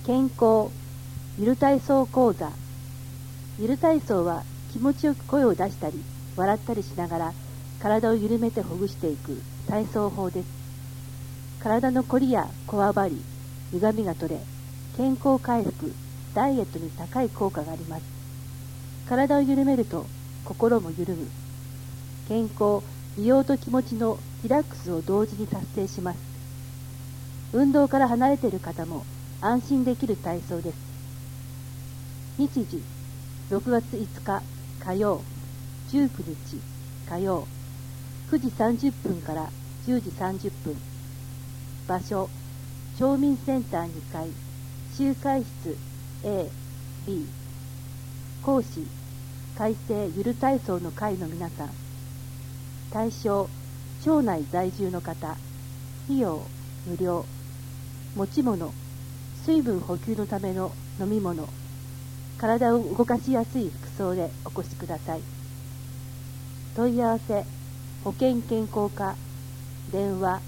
健康ゆる体操講座。ゆる体操は気持ちよく声を出したり笑ったりしながら体を緩めてほぐしていく体操法です。体のこりやこわばり、歪みが取れ、健康回復、ダイエットに高い効果があります。体を緩めると心も緩む。健康、美容と気持ちのリラックスを同時に達成します。運動から離れている方も安心できる体操です。日時、6月5日火曜、19日火曜、9時30分から10時30分。場所、町民センター2階、集会室 A、B。講師、改正ゆる体操の会の皆さん。対象、町内在住の方。費用、無料。持ち物、水分補給のための飲み物。体を動かしやすい服装でお越しください。問い合わせ、保健健康課、電話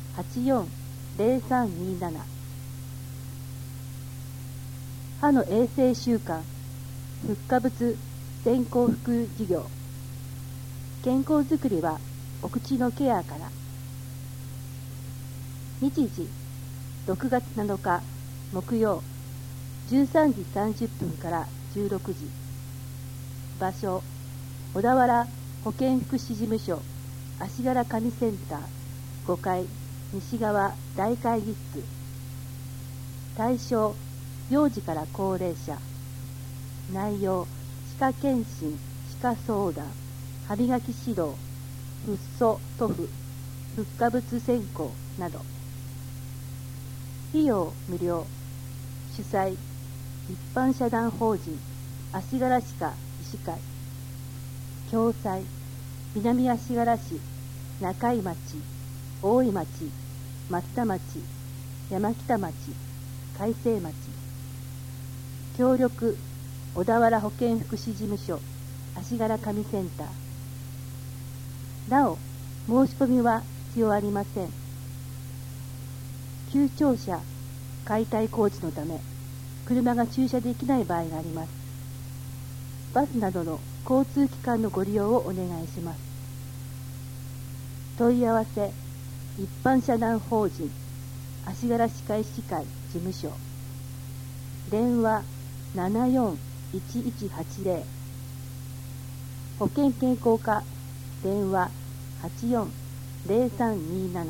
840327。歯の衛生習慣、フッ化物全幸福事業。健康づくりはお口のケアから。日時、6月7日木曜、13時30分から16時。場所、小田原保健福祉事務所足柄上センター5階西側大会議室。対象、幼児から高齢者。内容、歯科検診、歯科相談、歯磨き指導、フッ素塗布、フッ化物選考など。費用無料。主催、一般社団法人足柄歯科医師会。共催、南足柄市、中井町、大井町、松田町、山北町、海西町。協力、小田原保健福祉事務所足柄上センター。なお、申し込みは必要ありません。旧庁舎解体工事のため車が駐車できない場合があります。バスなどの交通機関のご利用をお願いします。問い合わせ、一般社団法人足柄歯科医師会事務所。電話741180。保健健康課電話840327。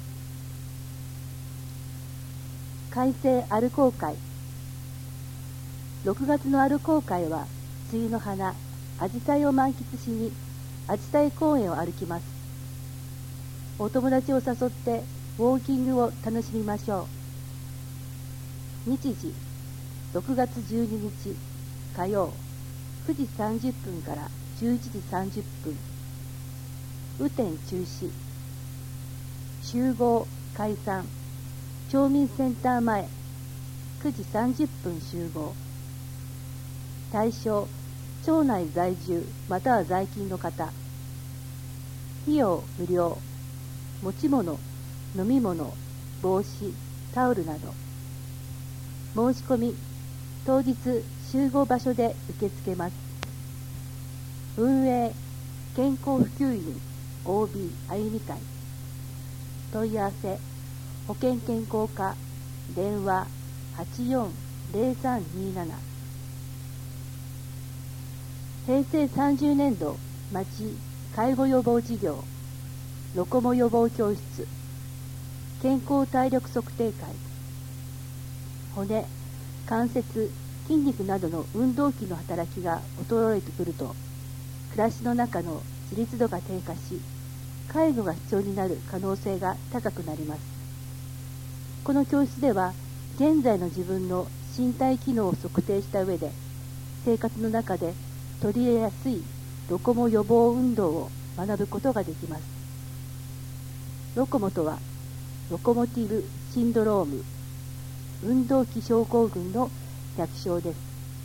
改正アルコー会。6月のアルコー会は梅雨の花アジサイを満喫しにアジサイ公園を歩きます。お友達を誘ってウォーキングを楽しみましょう。日時、6月12日火曜、9時30分から11時30分。雨天中止。集合解散。町民センター前、9時30分集合。対象、町内在住または在勤の方。費用無料。持ち物、飲み物、帽子、タオルなど。申し込み、当日集合場所で受け付けます。運営、健康普及員 OB 歩み会。問い合わせ、保健健康課電話840327。平成30年度町介護予防事業ロコモ予防教室。健康体力測定会。骨、関節、筋肉などの運動器の働きが衰えてくると暮らしの中の自立度が低下し、介護が必要になる可能性が高くなります。この教室では現在の自分の身体機能を測定した上で生活の中で取り入れやすいロコモ予防運動を学ぶことができます。ロコモとはロコモティブシンドローム、運動器症候群の略称です。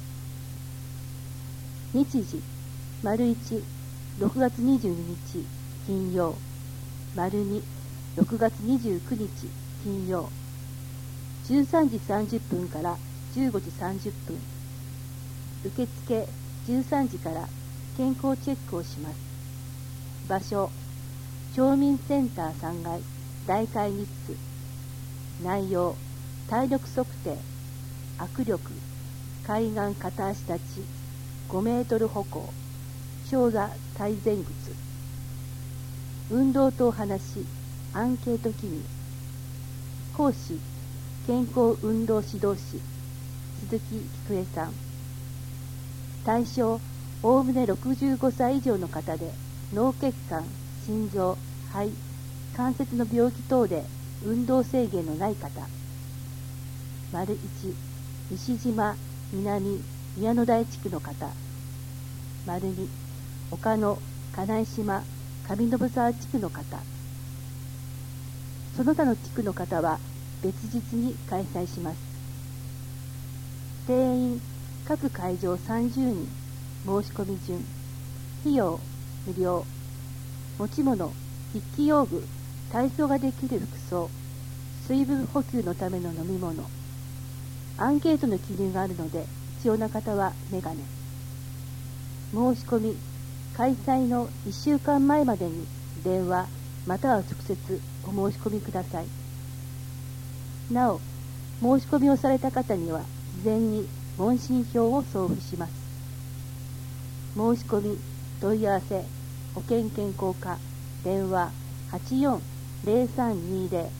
日時、丸1、6月22日金曜、丸2、6月29日金曜、13時30分から 15時30分。受付13時から健康チェックをします。場所、町民センター3階大会議室。内容、体力測定、握力、海岸片足立ち、5メートル歩行、長座体前屈。運動とお話、アンケート記入。講師、健康運動指導士、鈴木菊江さん。対象、おおむね65歳以上の方で、脳血管、心臓、肺、関節の病気等で運動制限のない方。丸1、西島、南、宮野台地区の方。丸2、岡野、金井島、上延沢地区の方。その他の地区の方は別日に開催します。定員、各会場30人、申し込み順。費用、無料。持ち物、筆記用具、体操ができる服装、水分補給のための飲み物。アンケートの記入があるので、必要な方はメガネ。申し込み、開催の1週間前までに電話または直接お申し込みください。なお、申し込みをされた方には事前に問診票を送付します。申し込み、問い合わせ、保険健康課、電話 84-0320